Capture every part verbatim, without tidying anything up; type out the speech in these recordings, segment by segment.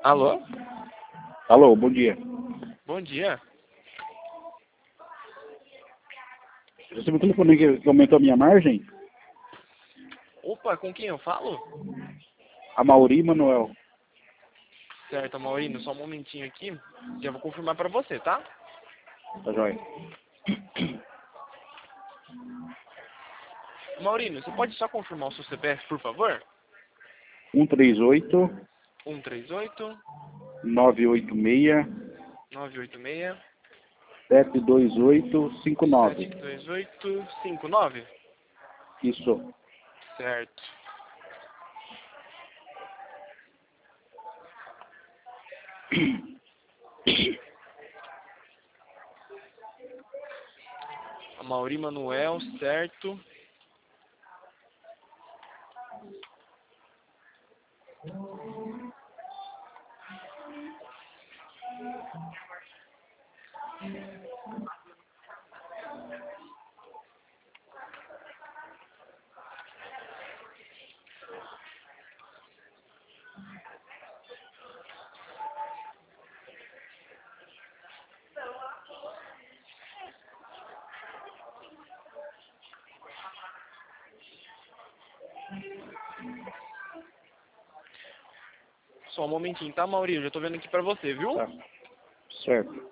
Alô? Alô, bom dia. Bom dia. Você me telefonou que que aumentou a minha margem? Opa, com quem eu falo? A Mauri Manuel. Certo, Maurino, só um momentinho aqui. Já vou confirmar pra você, tá? Tá joia. Maurino, você pode só confirmar o seu C P F, por favor? um três oito, um três oito, nove oito seis, nove oito seis, sete dois oito cinco nove. sete dois oito cinco nove. Isso. Certo. A Mauri Manuel, certo. Só um momentinho, tá, Mauri? Eu já tô vendo aqui pra você, viu? Tá. Certo.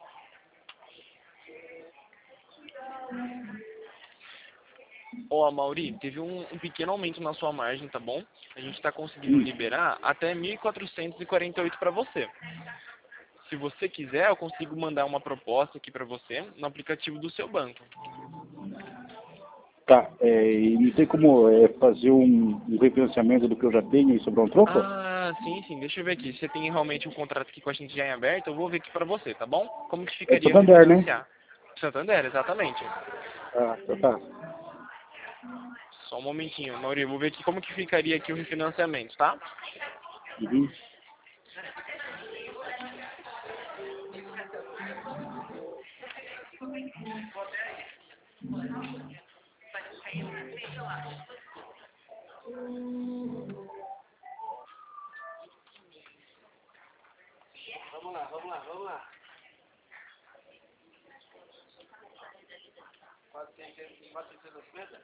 Ó, Mauri, teve um, um pequeno aumento na sua margem, tá bom? A gente tá conseguindo Hum. liberar até mil quatrocentos e quarenta e oito pra você. Se você quiser, eu consigo mandar uma proposta aqui pra você no aplicativo do seu banco. Tá. É, e não tem como é, fazer um, um refinanciamento do que eu já tenho e sobrar um troco? Ah, sim, sim. Deixa eu ver aqui. Você tem realmente um contrato aqui com a gente já em aberto, eu vou ver aqui pra você, tá bom? Como que É ficaria Santander, né? refinanciar? Santander, exatamente. Ah, tá. tá. Só um momentinho, Mauri. Eu vou ver aqui como que ficaria aqui o refinanciamento, tá? Uhum. Vamos lá, vamos lá, vamos lá. quatrocentos e cinquenta?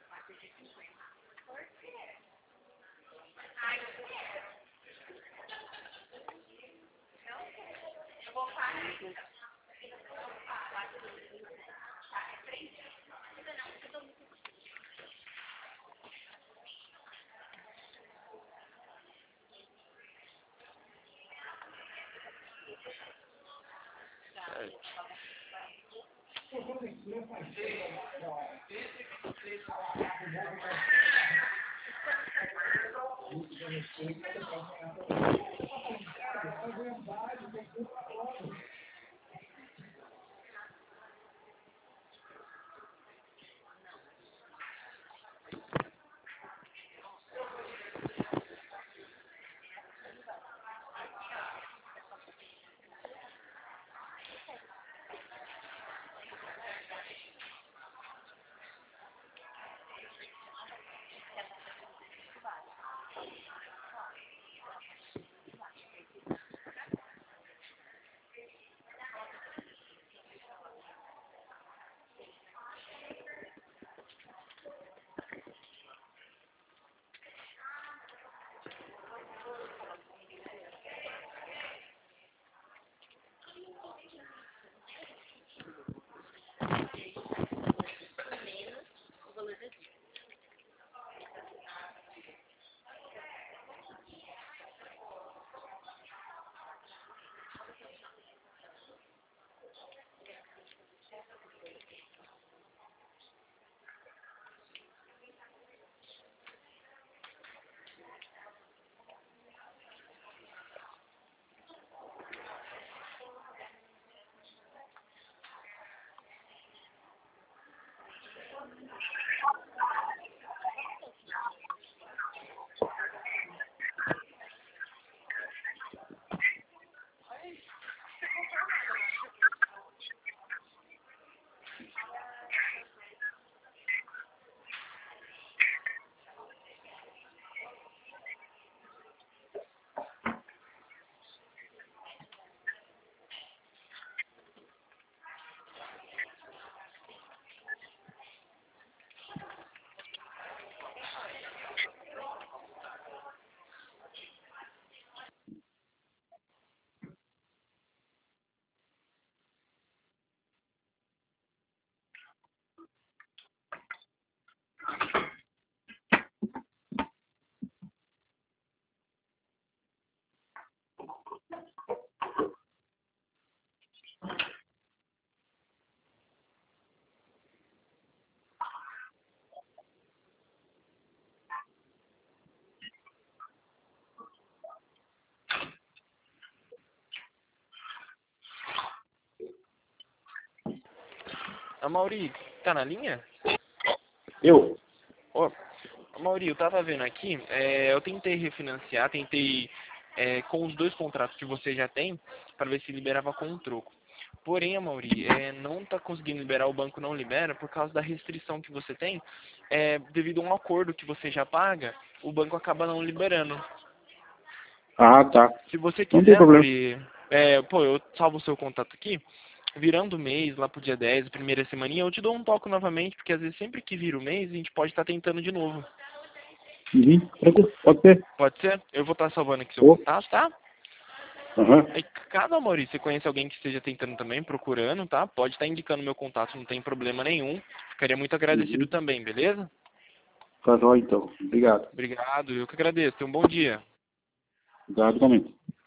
A Mauri, tá na linha? Eu? Ô, Mauri, eu tava vendo aqui, é, eu tentei refinanciar, tentei é, com os dois contratos que você já tem, para ver se liberava com um troco. Porém, Mauri, é, não tá conseguindo liberar, o banco não libera, por causa da restrição que você tem, é, devido a um acordo que você já paga, o banco acaba não liberando. Ah, tá. Se você Não tem quiser, problema. Mauri, é, pô, eu salvo o seu contato aqui, virando o mês, lá pro dia dez, primeira semaninha, eu te dou um toque novamente, porque às vezes sempre que vira o mês, a gente pode estar tentando de novo. Uhum. Tranquilo. Pode ser. Pode ser? Eu vou estar salvando aqui seu Ô. contato, tá? Aham. Aí, caso, Maurício, você conhece alguém que esteja tentando também, procurando, tá? Pode estar indicando meu contato, não tem problema nenhum. Ficaria muito agradecido Uhum. também, beleza? Tá jóia, então. Obrigado. Obrigado, eu que agradeço. Tenha um bom dia. Obrigado também.